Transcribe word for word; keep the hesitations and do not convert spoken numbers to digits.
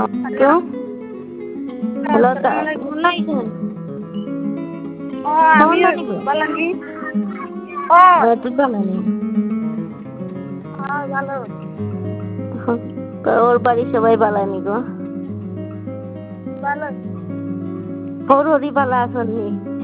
hello hello তা ভালো আছেন ও আমি কেমন আছেন বালাঙ্গি ও তুই ভালো নেই হ্যাঁ ভালো ওর বাড়ির সবাই ভালো নি গো ভালো ওর হরি ভালো আছেন নি